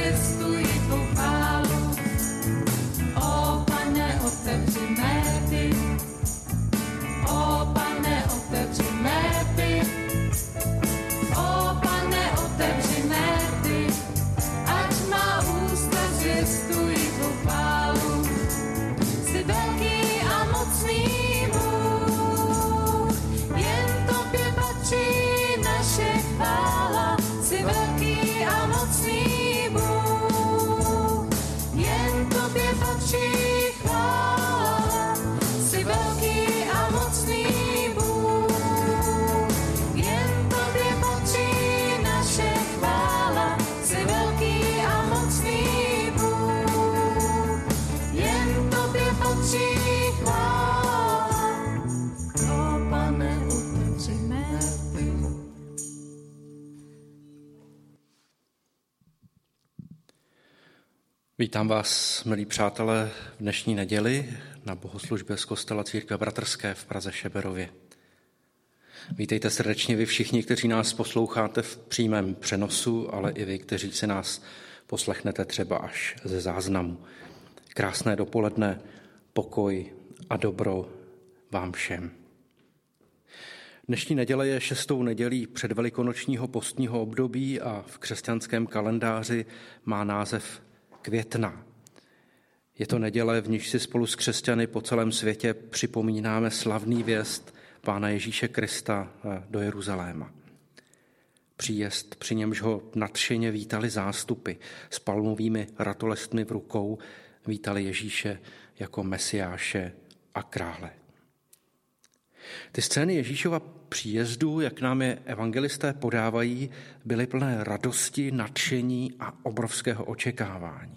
zvěstuji tvou chválu. O Pane, otevři mé ty. O Pane, otevři mé ty. O Pane, otevři mé ty. Ať má ústa zvěstují tvou chválu. Jsi velký a mocný Bůh, jen tobě patří naše chvála. Jsi velký a mocný Bůh, jen tobě patří chvála. Jsi velký a mocný Bůh, jen tobě patří naše chvála. Jsi velký a mocný Bůh, jen tobě patří chvála. O Pane, otevři mé ty. Vítám vás, milí přátelé, v dnešní neděli na bohoslužbě z kostela Církve bratrské v Praze Šeberově. Vítejte srdečně vy všichni, kteří nás posloucháte v přímém přenosu, ale i vy, kteří si nás poslechnete třeba až ze záznamu. Krásné dopoledne, pokoj a dobro vám všem. Dnešní neděle je 6. nedělí předvelikonočního postního období a v křesťanském kalendáři má název Květná. Je to neděle, v níž si spolu s křesťany po celém světě připomínáme slavný vjezd Pána Ježíše Krista do Jeruzaléma. Příjezd, při němž ho nadšeně vítali zástupy s palmovými ratolestmi v rukou, vítali Ježíše jako Mesiáše a krále. Ty scény Ježíšova příjezdu, jak nám je evangelisté podávají, byly plné radosti, nadšení a obrovského očekávání.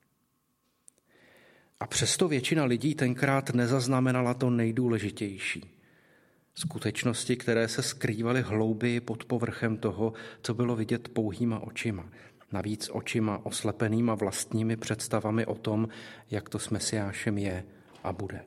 A přesto většina lidí tenkrát nezaznamenala to nejdůležitější. Skutečnosti, které se skrývaly hlouběji pod povrchem toho, co bylo vidět pouhýma očima. Navíc očima oslepenýma vlastními představami o tom, jak to s Mesiášem je a bude.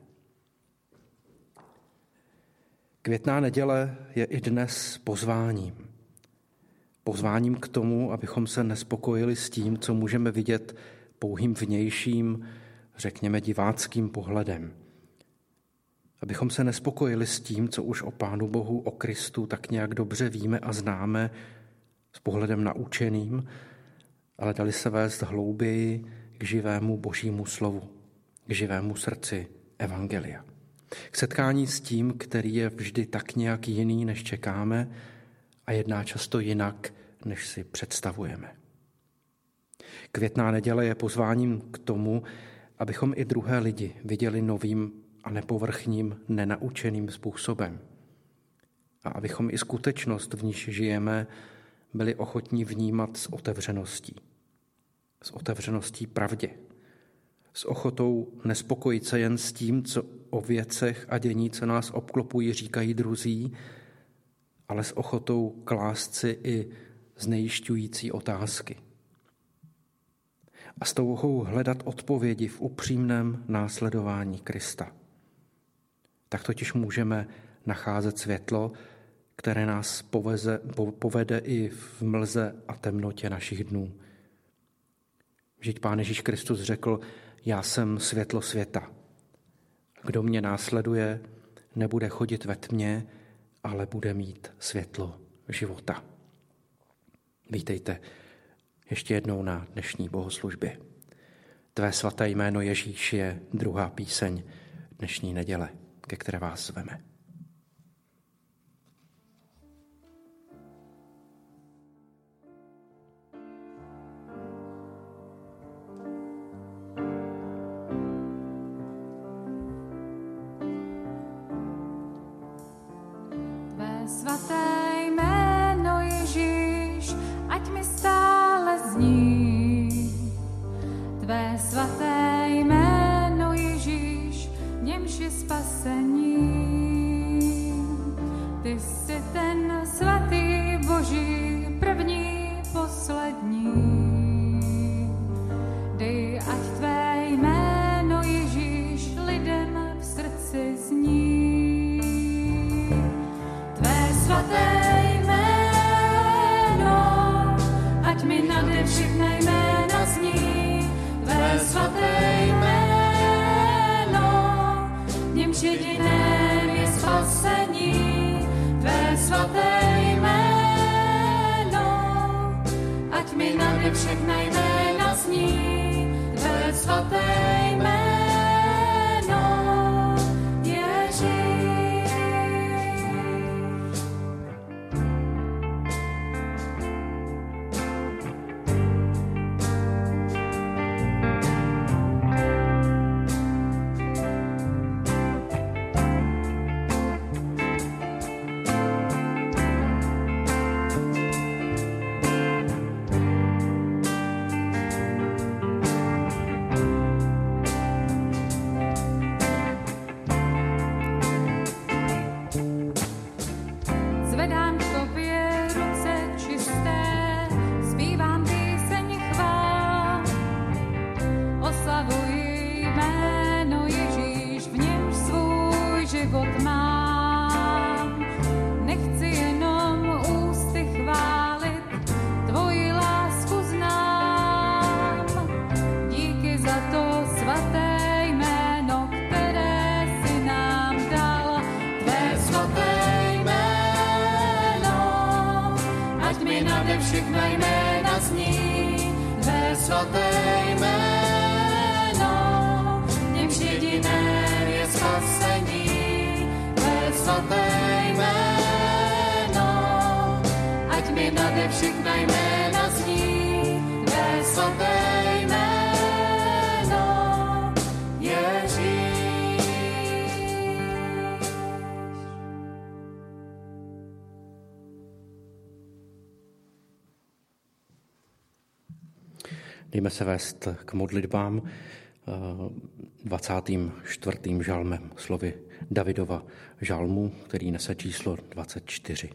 Květná neděle je i dnes pozváním. Pozváním k tomu, abychom se nespokojili s tím, co můžeme vidět pouhým vnějším, řekněme diváckým pohledem. Abychom se nespokojili s tím, co už o Pánu Bohu, o Kristu tak nějak dobře víme a známe s pohledem naučeným, ale dali se vést hlouběji k živému Božímu slovu, k živému srdci evangelia. K setkání s tím, který je vždy tak nějak jiný, než čekáme a jedná často jinak, než si představujeme. Květná neděle je pozváním k tomu, abychom i druhé lidi viděli novým a nepovrchním, nenaučeným způsobem. A abychom i skutečnost, v níž žijeme, byli ochotní vnímat s otevřeností. S otevřeností pravdě. S ochotou nespokojit se jen s tím, co o věcech a dění, co nás obklopují, říkají druzí, ale s ochotou klást si i znejišťující otázky. A s touhou hledat odpovědi v upřímném následování Krista. Tak totiž můžeme nacházet světlo, které nás povede i v mlze a temnotě našich dnů. Vždyť Pán Ježíš Kristus řekl, já jsem světlo světa. Kdo mě následuje, nebude chodit ve tmě, ale bude mít světlo života. Vítejte ještě jednou na dnešní bohoslužbě. Tvé svaté jméno Ježíš je druhá píseň dnešní neděle, ke které vás zveme. Svaté jméno Ježíš, ať mi stále zní. Tvé svaté jméno Ježíš, v němž je spasení. Ty jsi ten svatý Boží, první, poslední. Dej, ať tvé jméno Ježíš lidem v srdci zní. Svaté jméno, ať mi nade všechna jména svaté jméno, němž jediném je spasení, tvé svaté jméno, ať mi nade všechna jména zní, tvé svaté jméno, Ježíš. Dejme se vést k modlitbám 24. žalmem, slovy Davidova žalmu, který nese číslo 24.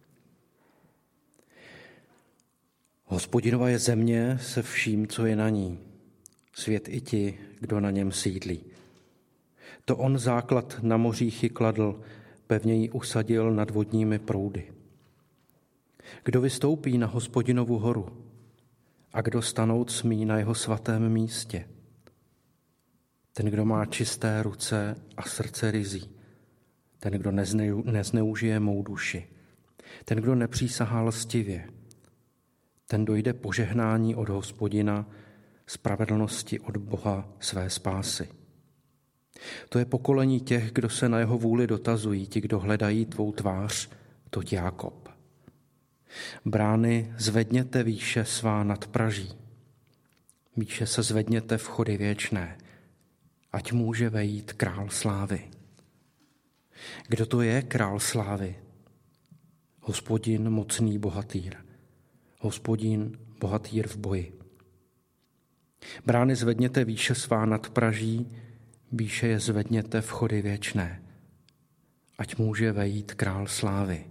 Hospodinova je země se vším, co je na ní, svět i ti, kdo na něm sídlí. To on základ na mořích kladl, pevně ji usadil nad vodními proudy. Kdo vystoupí na Hospodinovu horu a kdo stanout smí na jeho svatém místě? Ten, kdo má čisté ruce a srdce ryzí, ten, kdo nezneužije mou duši, ten, kdo nepřísahá lstivě, ten dojde požehnání od Hospodina, spravedlnosti od Boha své spásy. To je pokolení těch, kdo se na jeho vůli dotazují, ti, kdo hledají tvou tvář, to Jákob. Brány zvedněte výše svá nad praží. Výše se zvedněte vchody věčné, ať může vejít král slávy. Kdo to je král slávy? Hospodin mocný bohatýr. Hospodin bohatýr v boji. Brány zvedněte výše svá nad praží, výše je zvedněte vchody věčné, ať může vejít král slávy.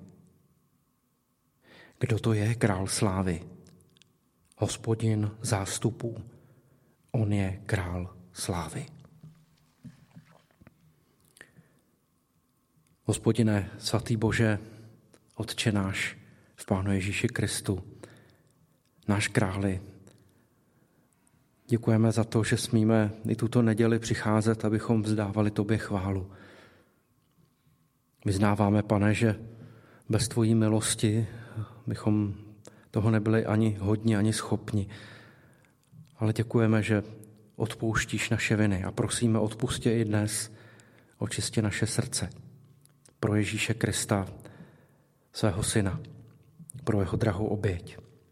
Kdo to je král slávy? Hospodin zástupů, on je král slávy. Hospodine, svatý Bože, Otče náš v Pánu Ježíši Kristu, náš králi, děkujeme za to, že smíme i tuto neděli přicházet, abychom vzdávali tobě chválu. Vyznáváme, Pane, že bez tvojí milosti bychom toho nebyli ani hodni, ani schopni. Ale děkujeme, že odpouštíš naše viny a prosíme, odpustě i dnes, očistě naše srdce pro Ježíše Krista, svého syna, pro jeho drahou oběť.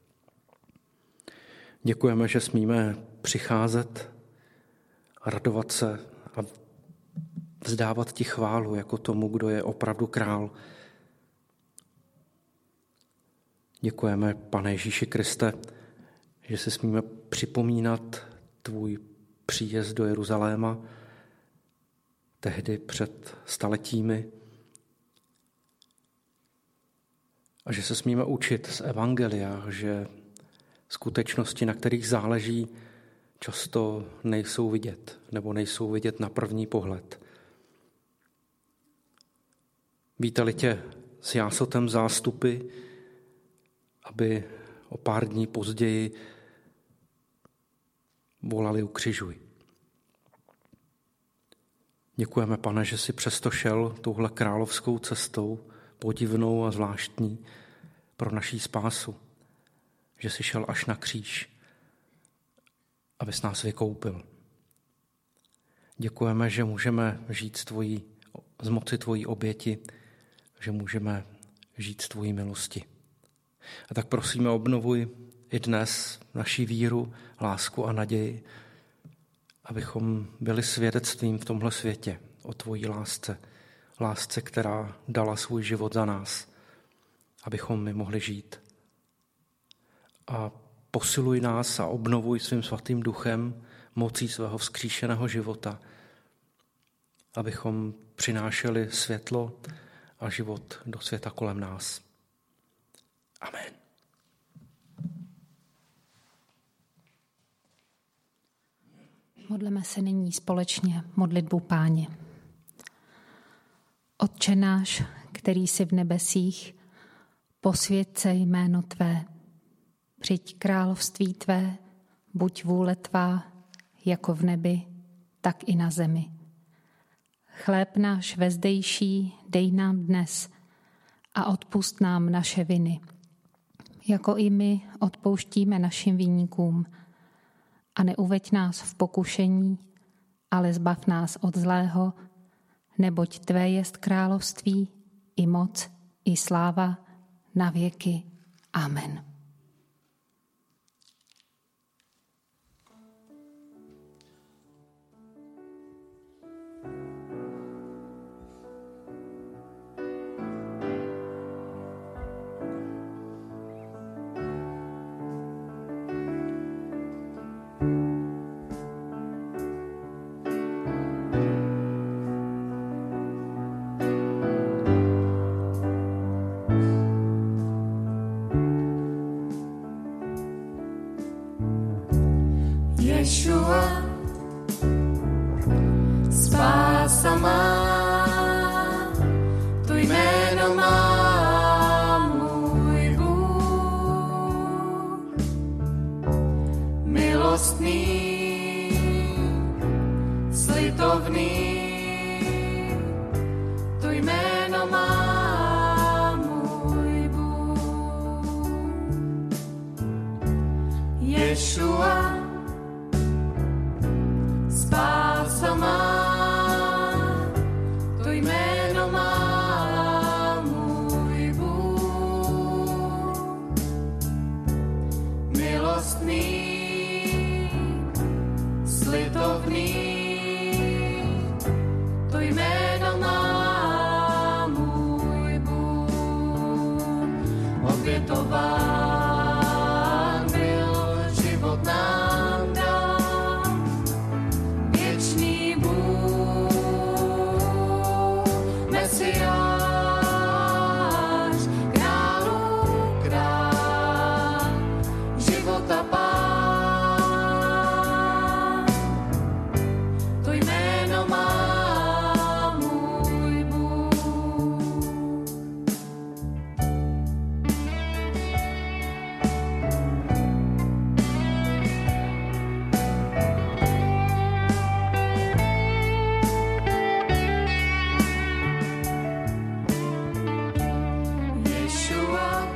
Děkujeme, že smíme přicházet a radovat se a vzdávat ti chválu jako tomu, kdo je opravdu král. Děkujeme, Pane Ježíši Kriste, že si smíme připomínat tvůj příjezd do Jeruzaléma tehdy před staletími a že se smíme učit z evangelia, že skutečnosti, na kterých záleží, často nejsou vidět nebo nejsou vidět na první pohled. Vítali tě s jásotem zástupy, aby o pár dní později volali ukřižuj. Děkujeme, Pane, že jsi přesto šel touhle královskou cestou, podivnou a zvláštní pro naší spásu. Že jsi šel až na kříž, abys nás vykoupil. Děkujeme, že můžeme žít z moci tvojí oběti, že můžeme žít z tvojí milosti. A tak prosíme, obnovuj i dnes naši víru, lásku a naději, abychom byli svědectvím v tomhle světě o tvojí lásce, která dala svůj život za nás, abychom my mohli žít. A posiluj nás a obnovuj svým svatým duchem mocí svého vzkříšeného života, abychom přinášeli světlo a život do světa kolem nás. Amen. Modleme se nyní společně modlitbu Páně. Otče náš, který jsi v nebesích, posvěť se jméno tvé. Přijď království tvé, buď vůle tvá, jako v nebi, tak i na zemi. Chléb náš vezdejší dej nám dnes a odpusť nám naše viny, jako i my odpouštíme našim viníkům. a neuveď nás v pokušení, ale zbav nás od zlého, neboť tvé jest království, i moc, i sláva, na věky. Amen. Ješua, spása má, to jméno má můj Bůh. Milostný, slitovný, to jméno má můj Bůh. Ješua, spása má, to jméno má můj Bůh. Milostný, slitovný, to jméno má můj Bůh. Obětován byl, život nám dal, věčný Bůh, Mesiáš, králů král, života pán, to jméno má můj Bůh. Ješua,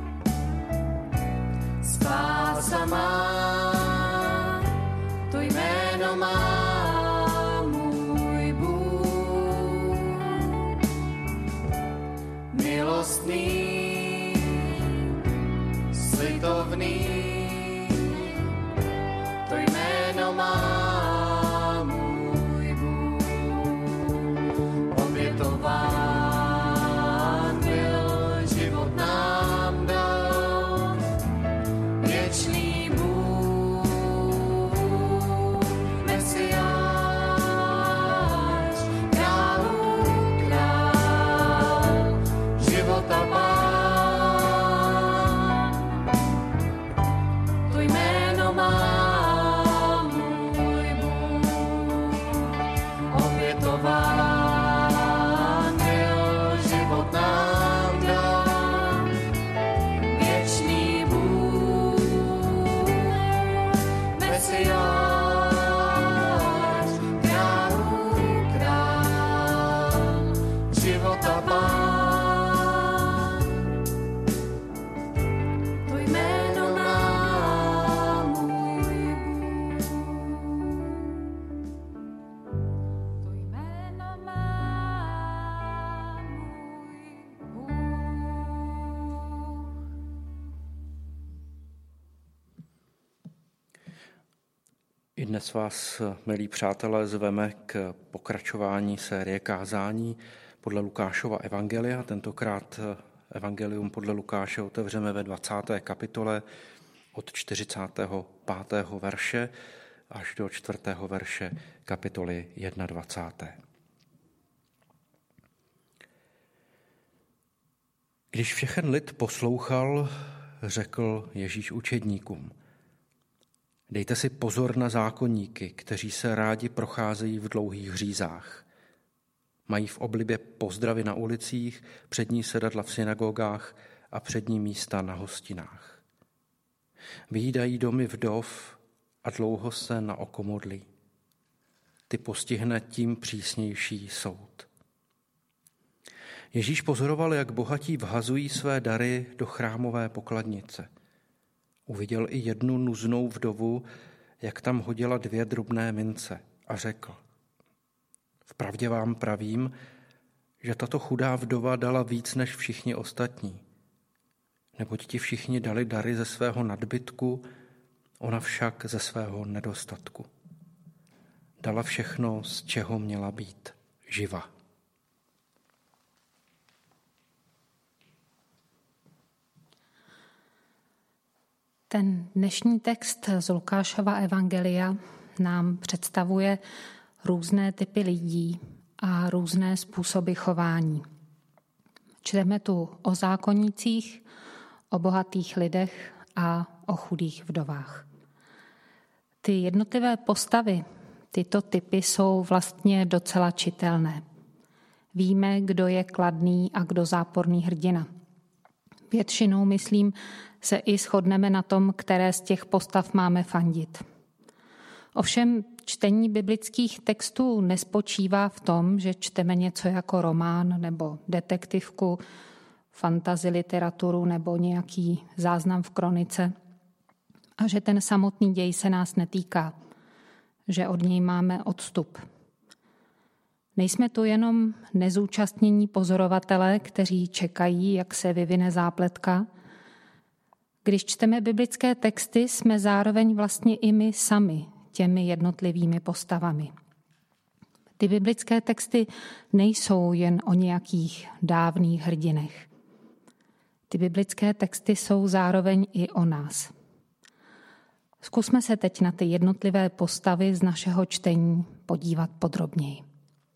spása má, to jméno má můj Bůh. Milostný, slitovný, to jméno má můj Bůh. Obětován byl, život nám dal, věčný Bůh, Mesiáš, králů král, života pán, to jméno má můj Bůh. Obětován byl, život nám dal, věčný Bůh, Mesiáš, králů král, života pán, to jméno má můj Bůh. To jméno má můj Bůh. I dnes vás, milí přátelé, zveme k pokračování série kázání podle Lukášova evangelia. Tentokrát evangelium podle Lukáše otevřeme ve 20. kapitole od 45. verše až do 4. verše kapitoly 21. Když všechen lid poslouchal, řekl Ježíš učedníkům: Dejte si pozor na zákonníky, kteří se rádi procházejí v dlouhých řízách. Mají v oblibě pozdravy na ulicích, přední sedadla v synagogách a přední místa na hostinách. Vyjídají domy vdov a dlouho se na oko modlí. Ty postihne tím přísnější soud. Ježíš pozoroval, jak bohatí vhazují své dary do chrámové pokladnice. Uviděl i jednu nuznou vdovu, jak tam hodila 2 drobné mince a řekl: Vpravdě vám pravím, že tato chudá vdova dala víc než všichni ostatní. Neboť ti všichni dali dary ze svého nadbytku, ona však ze svého nedostatku. Dala všechno, z čeho měla být živa. Ten dnešní text z Lukášova evangelia nám představuje různé typy lidí a různé způsoby chování. Čteme tu o zákonnících, o bohatých lidech a o chudých vdovách. Ty jednotlivé postavy, tyto typy jsou vlastně docela čitelné. Víme, kdo je kladný a kdo záporný hrdina. Většinou, myslím, se i shodneme na tom, které z těch postav máme fandit. Ovšem čtení biblických textů nespočívá v tom, že čteme něco jako román nebo detektivku, fantasy literaturu nebo nějaký záznam v kronice a že ten samotný děj se nás netýká, že od něj máme odstup. Nejsme tu jenom nezúčastnění pozorovatelé, kteří čekají, jak se vyvine zápletka. Když čteme biblické texty, jsme zároveň vlastně i my sami těmi jednotlivými postavami. Ty biblické texty nejsou jen o nějakých dávných hrdinech. Ty biblické texty jsou zároveň i o nás. Zkusme se teď na ty jednotlivé postavy z našeho čtení podívat podrobněji.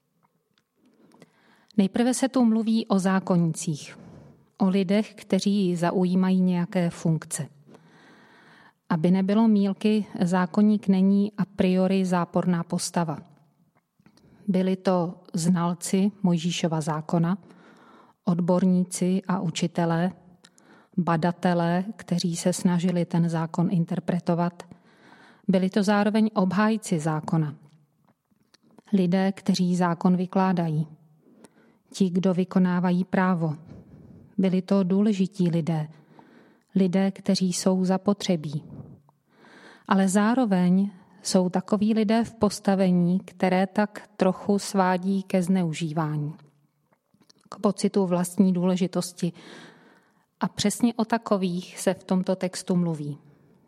Nejprve se tu mluví o zákonnících, o lidech, kteří zaujímají nějaké funkce. Aby nebylo mýlky, zákonník není a priori záporná postava. Byli to znalci Mojžíšova zákona, odborníci a učitelé, badatelé, kteří se snažili ten zákon interpretovat. Byli to zároveň obhájci zákona. Lidé, kteří zákon vykládají. Ti, kdo vykonávají právo. Byli to důležití lidé. Lidé, kteří jsou zapotřebí. Ale zároveň jsou takoví lidé v postavení, které tak trochu svádí ke zneužívání. K pocitu vlastní důležitosti. A přesně o takových se v tomto textu mluví.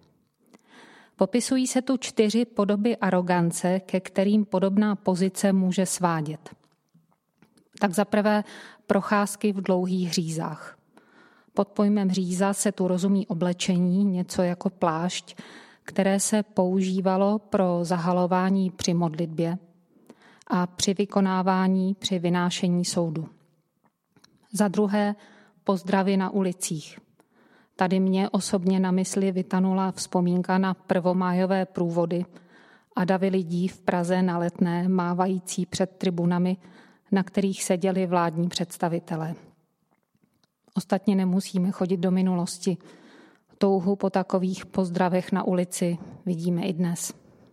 Popisují se tu 4 podoby arogance, ke kterým podobná pozice může svádět. Tak zaprvé procházky v dlouhých řízách. Pod pojmem říza se tu rozumí oblečení, něco jako plášť, které se používalo pro zahalování při modlitbě a při vykonávání při vynášení soudu. Za druhé pozdravy na ulicích. Tady mě osobně na mysli vytanula vzpomínka na prvomájové průvody a davy lidí v Praze na Letné mávající před tribunami, na kterých seděli vládní představitelé. Ostatně nemusíme chodit do minulosti. Touhu po takových pozdravech na ulici vidíme i dnes.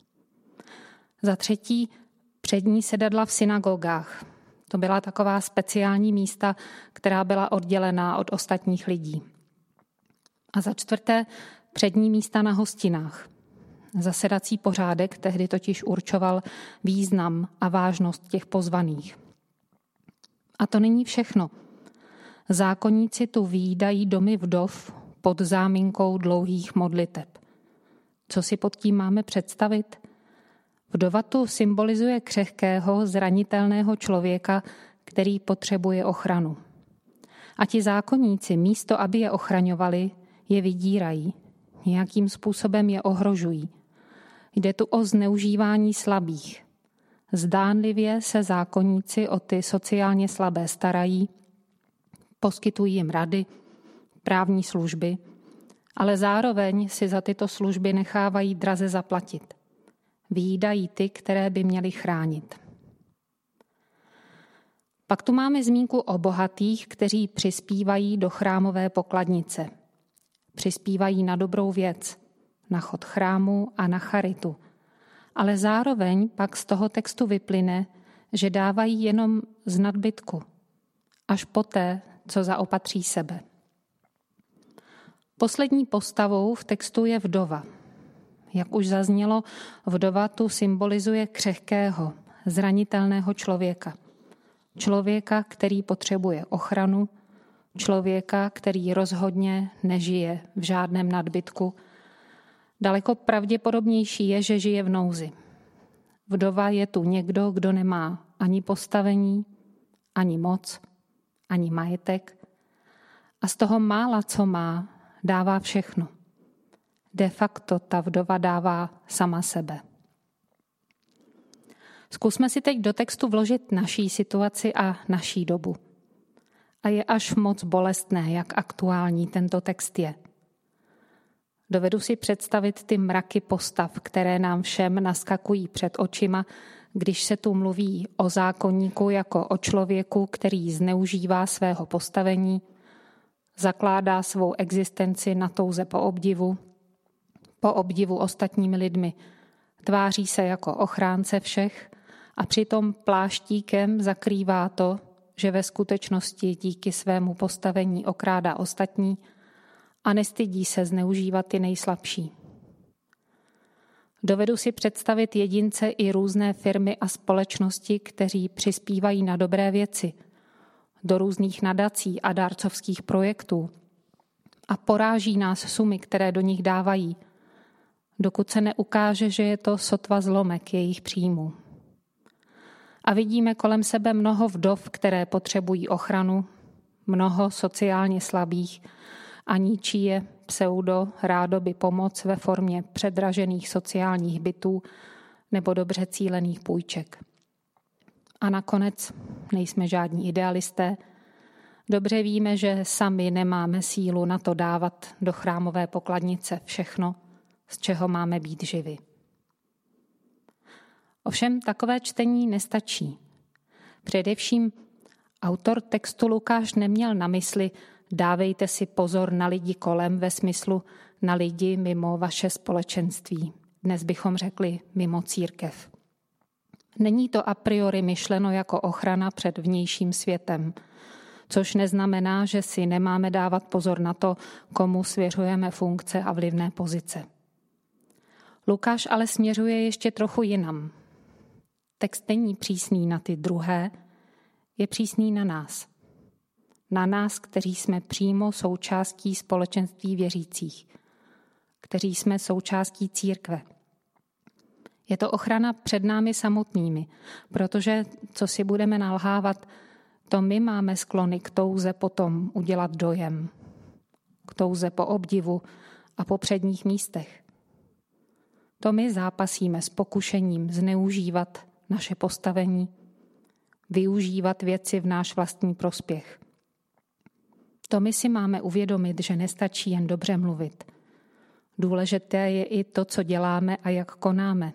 Za třetí, přední sedadla v synagogách. To byla taková speciální místa, která byla oddělená od ostatních lidí. A za čtvrté, přední místa na hostinách. Zasedací pořádek tehdy totiž určoval význam a vážnost těch pozvaných. A to není všechno. Zákonníci tu vídají domy vdov pod záminkou dlouhých modliteb. Co si pod tím máme představit? Vdova tu symbolizuje křehkého, zranitelného člověka, který potřebuje ochranu. A ti zákonníci místo, aby je ochraňovali, je vydírají. Nějakým způsobem je ohrožují. Jde tu o zneužívání slabých. Zdánlivě se zákonníci o ty sociálně slabé starají, poskytují jim rady, právní služby, ale zároveň si za tyto služby nechávají draze zaplatit. Vyjídají ty, které by měli chránit. Pak tu máme zmínku o bohatých, kteří přispívají do chrámové pokladnice. Přispívají na dobrou věc, na chod chrámu a na charitu. Ale zároveň pak z toho textu vyplyne, že dávají jenom z nadbytku, až poté, co zaopatří sebe. Poslední postavou v textu je vdova. Jak už zaznělo, vdova tu symbolizuje křehkého, zranitelného člověka. Člověka, který potřebuje ochranu, člověka, který rozhodně nežije v žádném nadbytku. Daleko pravděpodobnější je, že žije v nouzi. Vdova je tu někdo, kdo nemá ani postavení, ani moc, ani majetek a z toho mála, co má, dává všechno. De facto ta vdova dává sama sebe. Zkusme si teď do textu vložit naší situaci a naší dobu. A je až moc bolestné, jak aktuální tento text je. Dovedu si představit ty mraky postav, které nám všem naskakují před očima, když se tu mluví o zákonníku jako o člověku, který zneužívá svého postavení, zakládá svou existenci na touze po obdivu ostatními lidmi, tváří se jako ochránce všech a přitom pláštíkem zakrývá to, že ve skutečnosti díky svému postavení okrádá ostatní a nestydí se zneužívat ty nejslabší. Dovedu si představit jedince i různé firmy a společnosti, kteří přispívají na dobré věci, do různých nadací a dárcovských projektů a poráží nás sumy, které do nich dávají, dokud se neukáže, že je to sotva zlomek jejich příjmů. A vidíme kolem sebe mnoho vdov, které potřebují ochranu, mnoho sociálně slabých a ničí je rádoby pomoc ve formě předražených sociálních bytů nebo dobře cílených půjček. A nakonec nejsme žádní idealisté. Dobře víme, že sami nemáme sílu na to dávat do chrámové pokladnice všechno, z čeho máme být živi. Ovšem takové čtení nestačí. Především autor textu Lukáš neměl na mysli dávejte si pozor na lidi kolem ve smyslu na lidi mimo vaše společenství. Dnes bychom řekli mimo církev. Není to a priori myšleno jako ochrana před vnějším světem, což neznamená, že si nemáme dávat pozor na to, komu svěřujeme funkce a vlivné pozice. Lukáš ale směřuje ještě trochu jinam. Text není přísný na ty druhé, je přísný na nás. Na nás, kteří jsme přímo součástí společenství věřících, kteří jsme součástí církve. Je to ochrana před námi samotnými, protože, co si budeme nalhávat, to my máme sklony k touze potom udělat dojem, k touze po obdivu a po předních místech. To my zápasíme s pokušením zneužívat naše postavení, využívat věci v náš vlastní prospěch. To my si máme uvědomit, že nestačí jen dobře mluvit. Důležité je i to, co děláme a jak konáme.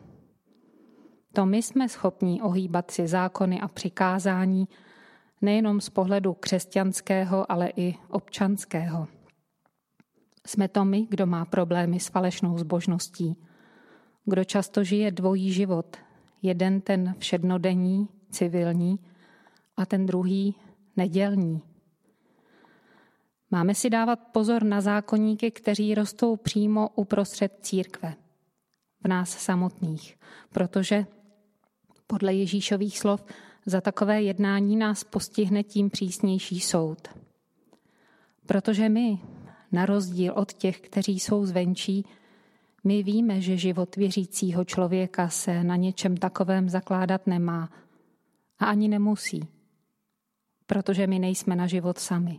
To my jsme schopni ohýbat si zákony a přikázání nejenom z pohledu křesťanského, ale i občanského. Jsme to my, kdo má problémy s falešnou zbožností, kdo často žije dvojí život, jeden ten všednodenní, civilní a ten druhý nedělní. Máme si dávat pozor na zákonníky, kteří rostou přímo uprostřed církve, v nás samotných, protože podle Ježíšových slov za takové jednání nás postihne tím přísnější soud. Protože my, na rozdíl od těch, kteří jsou zvenčí, my víme, že život věřícího člověka se na něčem takovém zakládat nemá a ani nemusí, protože my nejsme na život sami.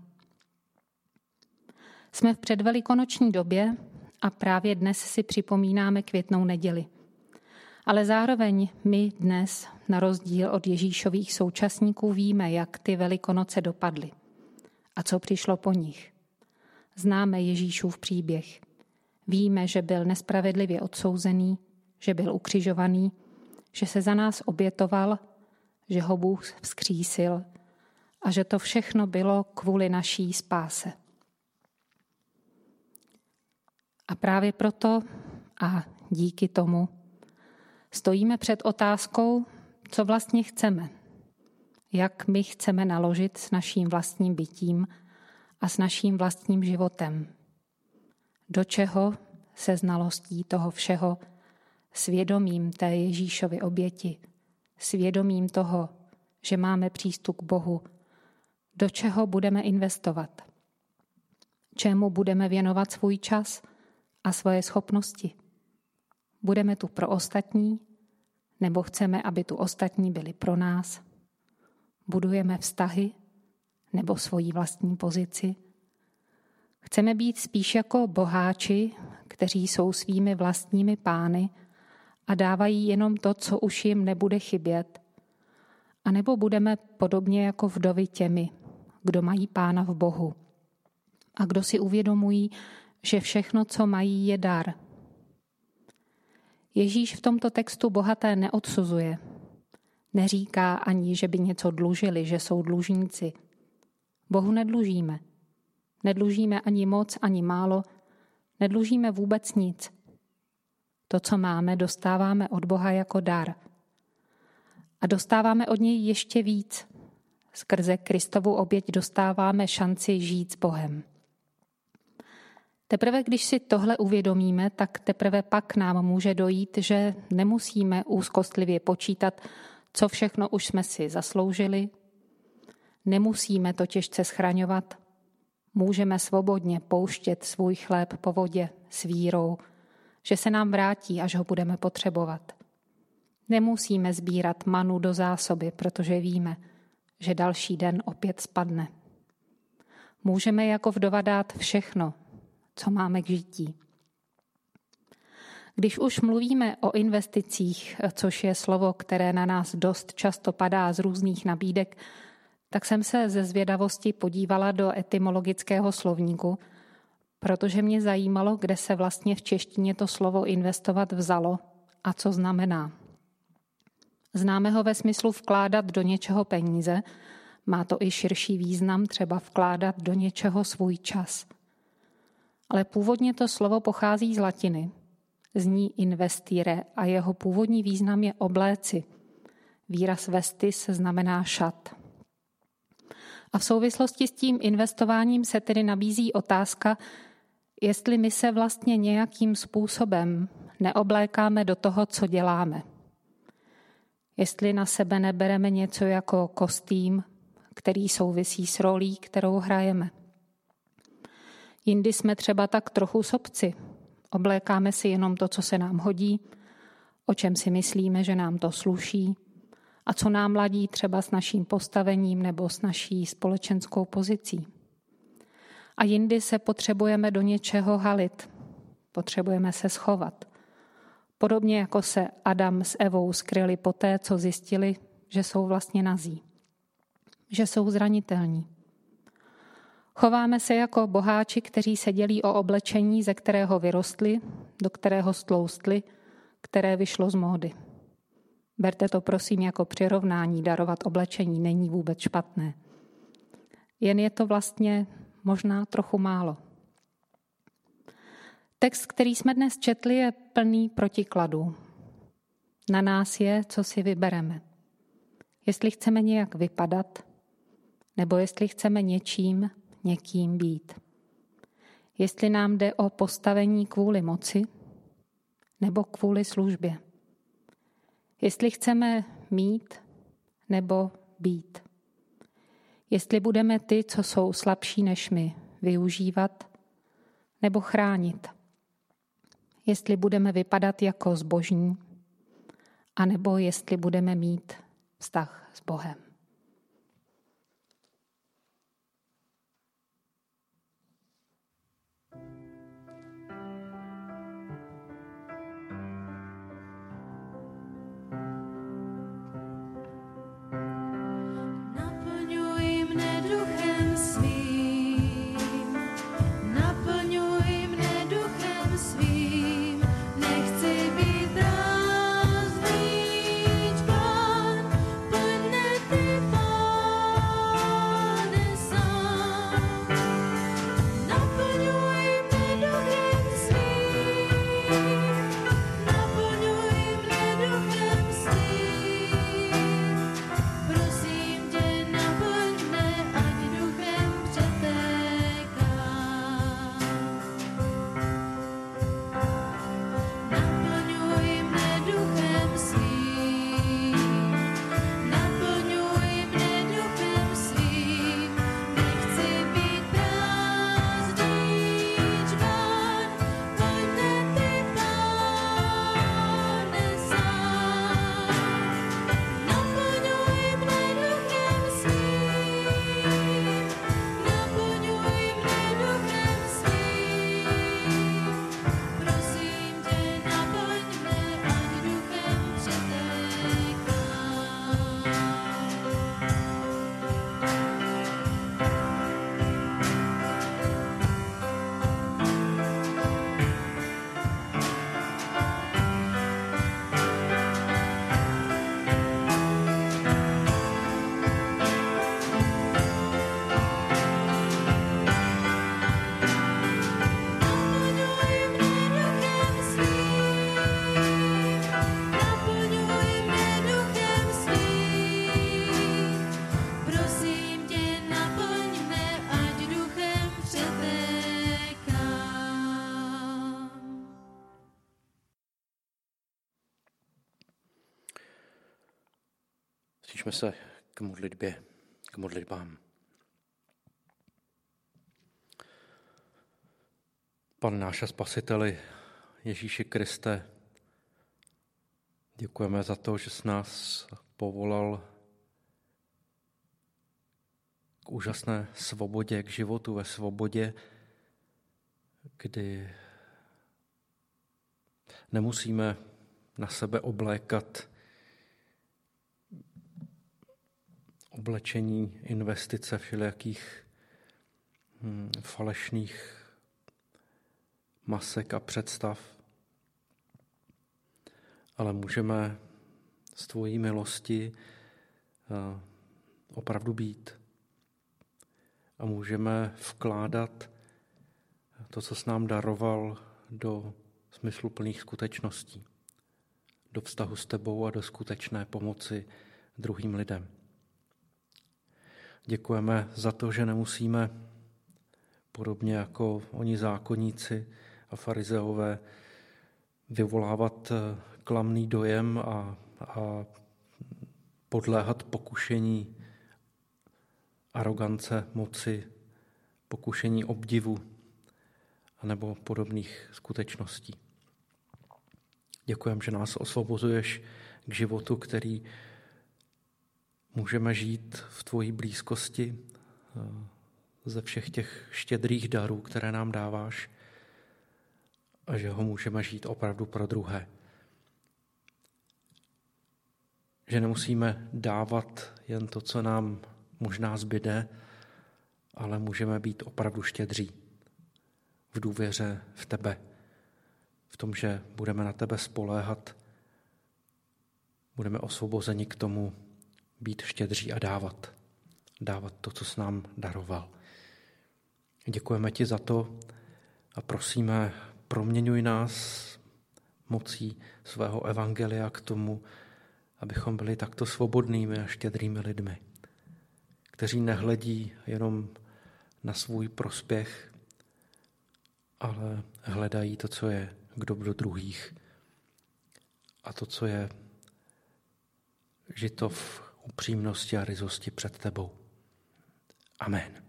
Jsme v předvelikonoční době a právě dnes si připomínáme Květnou neděli. Ale zároveň my dnes, na rozdíl od Ježíšových současníků, víme, jak ty Velikonoce dopadly a co přišlo po nich. Známe Ježíšův příběh. Víme, že byl nespravedlivě odsouzený, že byl ukřižovaný, že se za nás obětoval, že ho Bůh vzkřísil a že to všechno bylo kvůli naší spáse. A právě proto a díky tomu stojíme před otázkou, co vlastně chceme, jak my chceme naložit s naším vlastním bytím a s naším vlastním životem. Do čeho se znalostí toho všeho, svědomím té Ježíšovy oběti, svědomím toho, že máme přístup k Bohu, do čeho budeme investovat, čemu budeme věnovat svůj čas a svoje schopnosti. Budeme tu pro ostatní, nebo chceme, aby tu ostatní byli pro nás? Budujeme vztahy nebo svoji vlastní pozici? Chceme být spíš jako boháči, kteří jsou svými vlastními pány a dávají jenom to, co už jim nebude chybět? A nebo budeme podobně jako vdovy těmi, kdo mají pána v Bohu a kdo si uvědomují, že všechno, co mají, je dar? Ježíš v tomto textu bohaté neodsuzuje. Neříká ani, že by něco dlužili, že jsou dlužníci. Bohu nedlužíme. Nedlužíme ani moc, ani málo. Nedlužíme vůbec nic. To, co máme, dostáváme od Boha jako dar. A dostáváme od něj ještě víc. Skrze Kristovu oběť dostáváme šanci žít s Bohem. Teprve když si tohle uvědomíme, tak teprve pak nám může dojít, že nemusíme úzkostlivě počítat, co všechno už jsme si zasloužili. Nemusíme to těžce schraňovat. Můžeme svobodně pouštět svůj chléb po vodě s vírou, že se nám vrátí, až ho budeme potřebovat. Nemusíme sbírat manu do zásoby, protože víme, že další den opět spadne. Můžeme jako vdova dát všechno, co máme k žití. Když už mluvíme o investicích, což je slovo, které na nás dost často padá z různých nabídek, tak jsem se ze zvědavosti podívala do etymologického slovníku, protože mě zajímalo, kde se vlastně v češtině to slovo investovat vzalo a co znamená. Známe ho ve smyslu vkládat do něčeho peníze, má to i širší význam, třeba vkládat do něčeho svůj čas. Ale původně to slovo pochází z latiny, zní investire a jeho původní význam je obléci. Výraz vestis znamená šat. A v souvislosti s tím investováním se tedy nabízí otázka, jestli my se vlastně nějakým způsobem neoblékáme do toho, co děláme. Jestli na sebe nebereme něco jako kostým, který souvisí s rolí, kterou hrajeme. Jindy jsme třeba tak trochu sobci. Oblékáme si jenom to, co se nám hodí, o čem si myslíme, že nám to sluší a co nám ladí třeba s naším postavením nebo s naší společenskou pozicí. A jindy se potřebujeme do něčeho halit, potřebujeme se schovat. Podobně jako se Adam s Evou skryli poté, co zjistili, že jsou vlastně nazí, že jsou zranitelní. Chováme se jako boháči, kteří se dělí o oblečení, ze kterého vyrostli, do kterého stloustli, které vyšlo z módy. Berte to prosím jako přirovnání, darovat oblečení není vůbec špatné. Jen je to vlastně možná trochu málo. Text, který jsme dnes četli, je plný protikladů. Na nás je, co si vybereme. Jestli chceme nějak vypadat, nebo jestli chceme někým být. Jestli nám jde o postavení kvůli moci, nebo kvůli službě. Jestli chceme mít, nebo být. Jestli budeme ty, co jsou slabší než my, využívat, nebo chránit. Jestli budeme vypadat jako zbožní, anebo jestli budeme mít vztah s Bohem. Nechci být prázdný čpán, plne ty Utičme se k modlitbě, k modlitbám. Pane náš a Spasiteli, Ježíši Kriste, děkujeme za to, že jsi nás povolal k úžasné svobodě, k životu ve svobodě, kdy nemusíme na sebe oblékat oblečení, investice všelijakých falešných masek a představ, ale můžeme z tvojí milosti opravdu být a můžeme vkládat to, co jsi nám daroval, do smysluplných skutečností, do vztahu s tebou a do skutečné pomoci druhým lidem. Děkujeme za to, že nemusíme, podobně jako oni zákonníci a farizeové, vyvolávat klamný dojem a podléhat pokušení arogance, moci, pokušení obdivu anebo podobných skutečností. Děkujeme, že nás osvobozuješ k životu, který můžeme žít v tvojí blízkosti ze všech těch štědrých darů, které nám dáváš, a že ho můžeme žít opravdu pro druhé. Že nemusíme dávat jen to, co nám možná zbyde, ale můžeme být opravdu štědří v důvěře v tebe, v tom, že budeme na tebe spoléhat, budeme osvobozeni k tomu být štědří a dávat to, co jsi nám daroval. Děkujeme ti za to a prosíme, proměňuj nás mocí svého evangelia k tomu, abychom byli takto svobodnými a štědrými lidmi, kteří nehledí jenom na svůj prospěch, ale hledají to, co je k dobru druhých a to, co je žito v upřímnosti a ryzosti před tebou. Amen.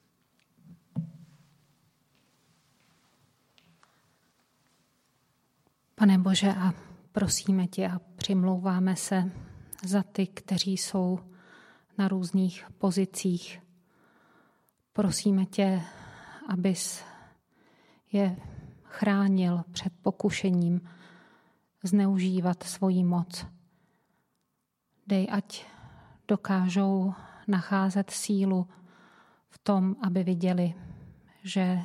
Pane Bože, a prosíme tě a přimlouváme se za ty, kteří jsou na různých pozicích. Prosíme tě, abys je chránil před pokušením zneužívat svoji moc. Dej, ať dokážou nacházet sílu v tom, aby viděli, že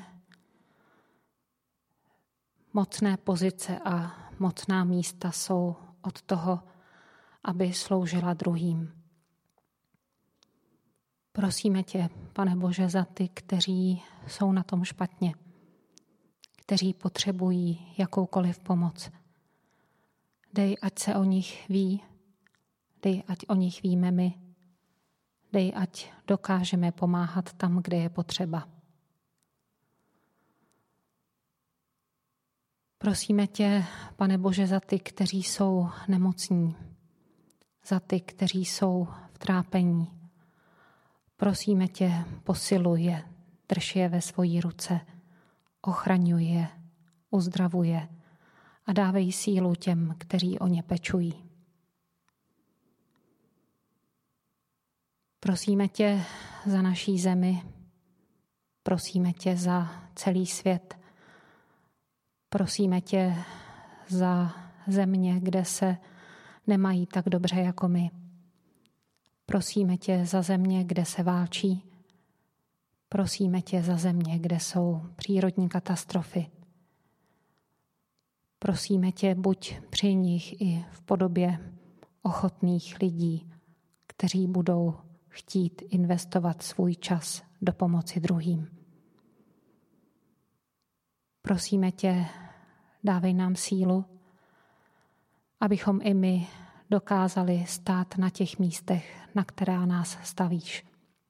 mocné pozice a mocná místa jsou od toho, aby sloužila druhým. Prosíme tě, Pane Bože, za ty, kteří jsou na tom špatně, kteří potřebují jakoukoliv pomoc. Dej, ať se o nich ví, dej, ať o nich víme my, dej, ať dokážeme pomáhat tam, kde je potřeba. Prosíme tě, Pane Bože, za ty, kteří jsou nemocní, za ty, kteří jsou v trápení. Prosíme tě, posiluj je, drž je ve svojí ruce, ochraňuj je, uzdravuj je a dávej sílu těm, kteří o ně pečují. Prosíme tě za naší zemi, prosíme tě za celý svět, prosíme tě za země, kde se nemají tak dobře jako my. Prosíme tě za země, kde se válčí. Prosíme tě za země, kde jsou přírodní katastrofy. Prosíme tě, buď při nich i v podobě ochotných lidí, kteří budou chtít investovat svůj čas do pomoci druhým. Prosíme tě, dávej nám sílu, abychom i my dokázali stát na těch místech, na která nás stavíš.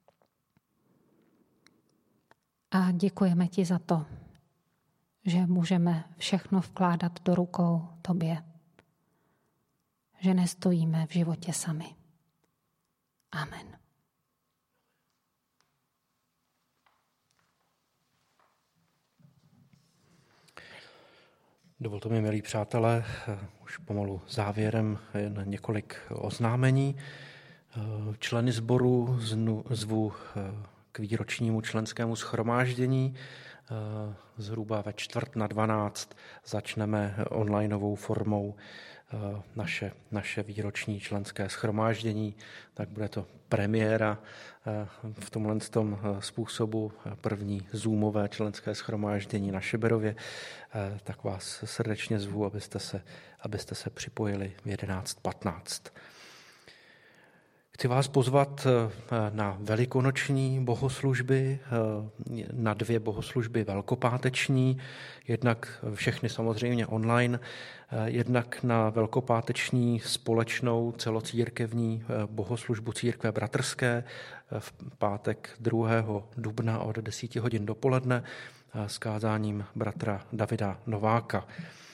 A děkujeme ti za to, že můžeme všechno vkládat do rukou tobě, že nestojíme v životě sami. Amen. Dovolte mi, milí přátelé, už pomalu závěrem jen několik oznámení. Členy sboru zvu k výročnímu členskému shromáždění. Zhruba ve 11:45 začneme onlineovou formou naše výroční členské shromáždění, tak bude to premiéra v tomhle způsobu, první zoomové členské shromáždění na Šeberově, tak vás srdečně zvu, abyste se připojili v 11:15. Chci vás pozvat na velikonoční bohoslužby, na 2 bohoslužby velkopáteční, jednak všechny samozřejmě online, jednak na velkopáteční společnou celocírkevní bohoslužbu Církve bratrské v pátek 2. dubna od 10 hodin dopoledne s kázáním bratra Davida Nováka.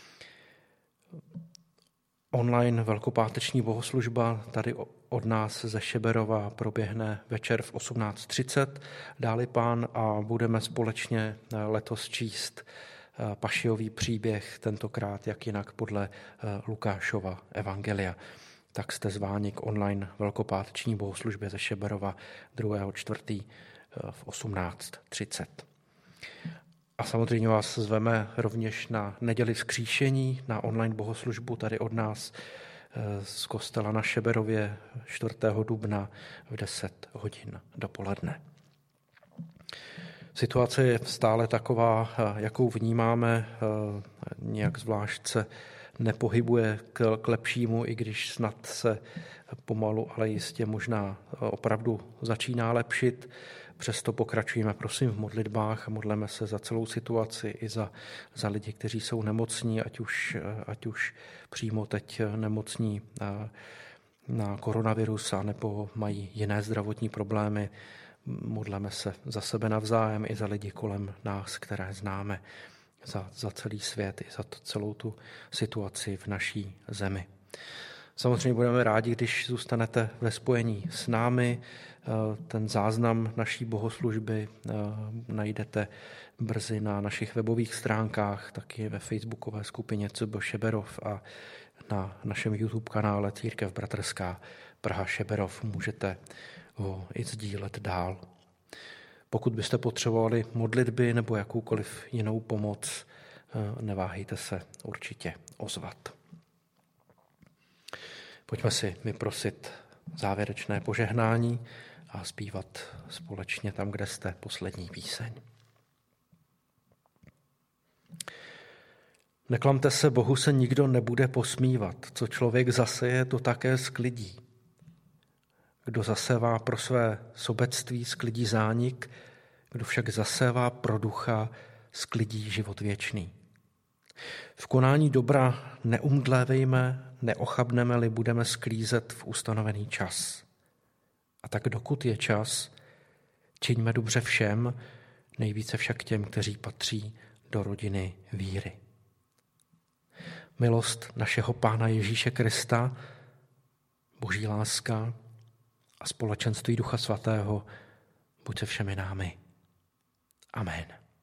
Online velkopáteční bohoslužba tady od nás ze Šeberova proběhne večer v 18:30, dáli Pán, a budeme společně letos číst Pašiový příběh, tentokrát jak jinak podle Lukášova evangelia. Tak jste zváni k online velkopáteční bohoslužbě ze Šeberova 2.4. v 18:30. A samozřejmě vás zveme rovněž na neděli vzkříšení, na online bohoslužbu tady od nás z kostela na Šeberově 4. dubna v 10 hodin dopoledne. Situace je stále taková, jakou vnímáme, nějak zvlášť se nepohybuje k lepšímu, i když snad se pomalu, ale jistě možná opravdu začíná lepšit. Přesto pokračujeme, prosím, v modlitbách a modleme se za celou situaci i za lidi, kteří jsou nemocní, ať už přímo teď nemocní na koronavirus, anebo mají jiné zdravotní problémy. Modleme se za sebe navzájem i za lidi kolem nás, které známe, za celý svět i za celou tu situaci v naší zemi. Samozřejmě budeme rádi, když zůstanete ve spojení s námi. Ten záznam naší bohoslužby najdete brzy na našich webových stránkách, taky ve facebookové skupině CB Šeberov a na našem YouTube kanále Církev bratrská Praha Šeberov. Můžete ho i sdílet dál. Pokud byste potřebovali modlitby nebo jakoukoliv jinou pomoc, neváhejte se určitě ozvat. Pojďme si vyprosit závěrečné požehnání a zpívat společně tam, kde jste, poslední píseň. Neklamte se, Bohu se nikdo nebude posmívat. Co člověk zaseje, to také sklidí. Kdo zasévá pro své sobectví, sklidí zánik, kdo však zasévá pro ducha, sklidí život věčný. V konání dobra neumdlévejme, neochabneme-li, budeme sklízet v ustanovený čas. A tak dokud je čas, čiňme dobře všem, nejvíce však těm, kteří patří do rodiny víry. Milost našeho Pána Ježíše Krista, Boží láska a společenství Ducha Svatého buď se všemi námi. Amen.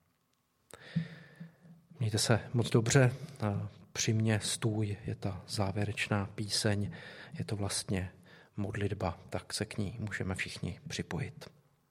Mějte se moc dobře. Při mně stůj je ta závěrečná píseň, je to vlastně modlitba, tak se k ní můžeme všichni připojit.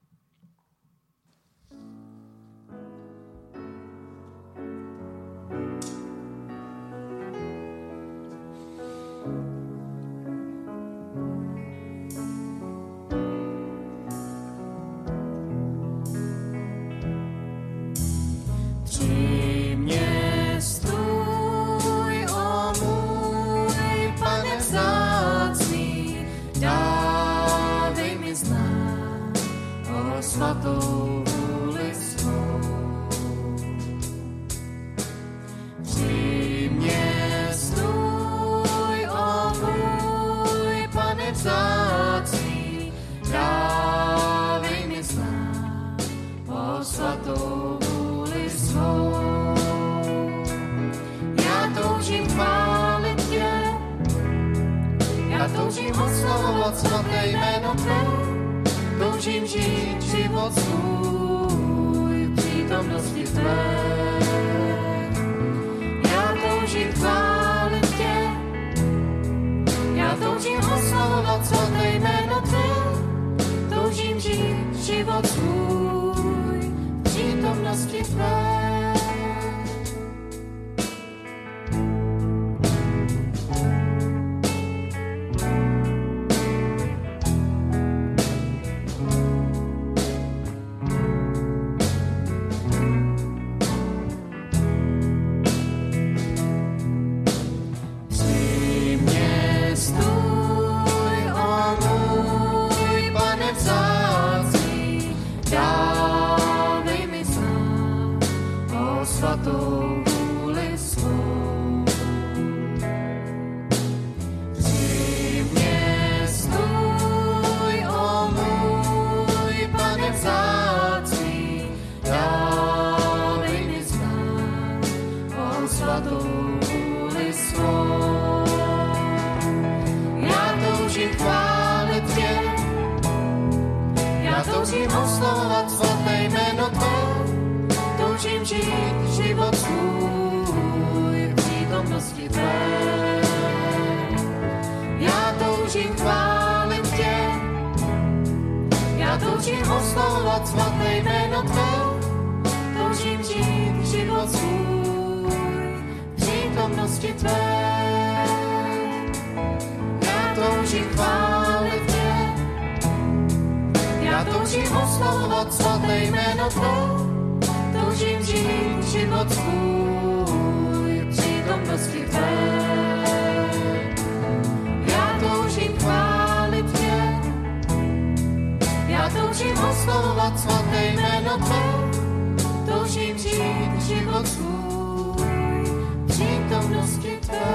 Svatou vůli svou. Při mě stůj, o můj Pane vzácný, dávej mi znát o svatou vůli svou. Já toužím chválit tě, já Já toužím oslavovat svaté jméno tvé, toužím žít život svůj v přítomnosti tvé. Já toužím chválit tě, já toužím oslavovat svaté jméno tvé, toužím žít život svůj v přítomnosti tvé. Toužím oslavovat svaté jméno tvé, toužím žít život svůj v přítomnosti tvé. Já toužím chválit tě, já toužím oslavovat svaté jméno tvé, toužím žít život svůj v přítomnosti tvé. Já toužím chválit tě, já toužím oslavovat svaté jméno tvé, toužím žít život svůj v přítomnosti tvé. Já toužím chválit tě, já toužím oslavovat svaté jméno tvé, toužím žít život svůj v přítomnosti tvé.